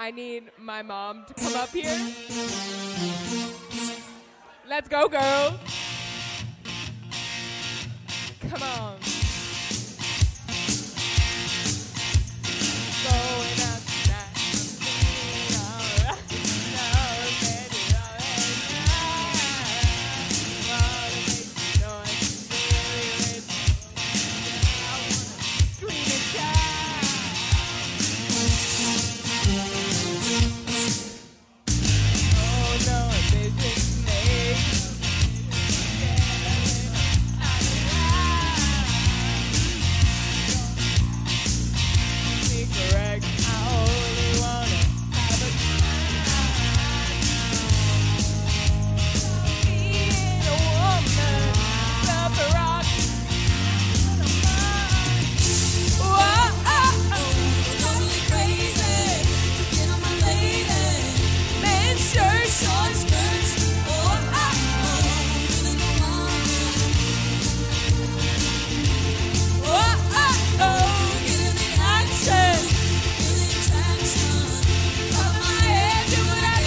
I need my mom to come up here. Let's go, girls. Come on. Going out tonight. All right. Now, baby, all right. Wanna make some noise. I wanna scream and shout. Oh no, this is me. Correct. I only wanna have a time. Being a woman, the prerogative of mine. Whoa, Totally crazy. Get on my lady. men's shirts, Short skirts. Really go wild. Get in the action. Feel the attraction. Cover my head, do what I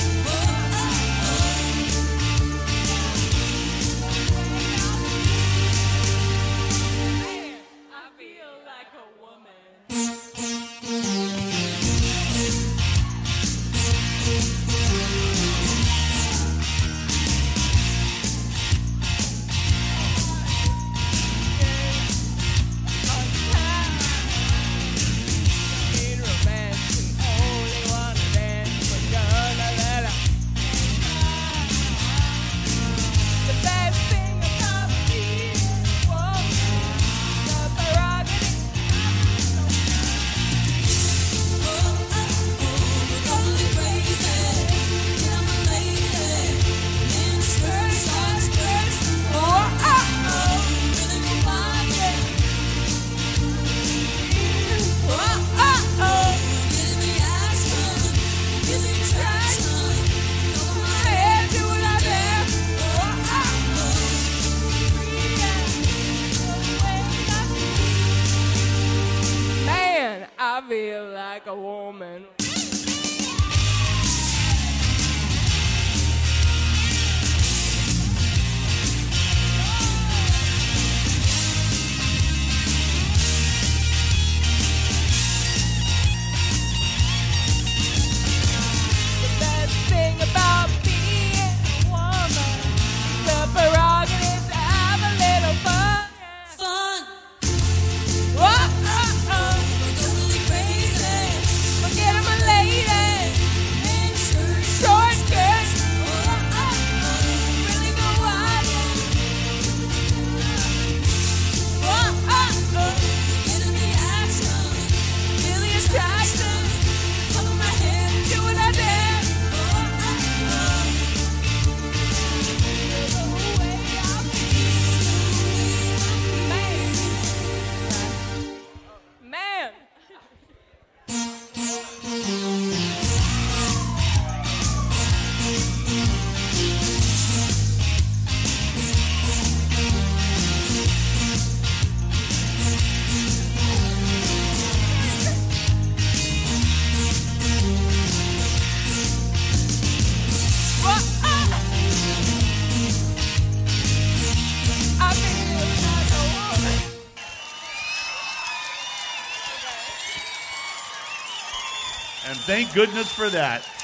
man, I feel like a woman. Need romance and only wanna dance, but gonna let her. The best thing about being a woman, the prerogative. Totally crazy. Get on my lady. Men's skirts, short skirts. Really go wild. Get in the action. Feel the attraction. Cover my head, do what I dare. Man, I feel like a woman. The best thing about being a woman, the prerogative to have a little fun. Fun. Whoa, Totally crazy. forget I'm a lady. Men's skirts. Short skirts, Really go wild. Get in the action. feel the attraction. Cover my head. Do what I dare. Man. I feel like a woman. And thank goodness for that.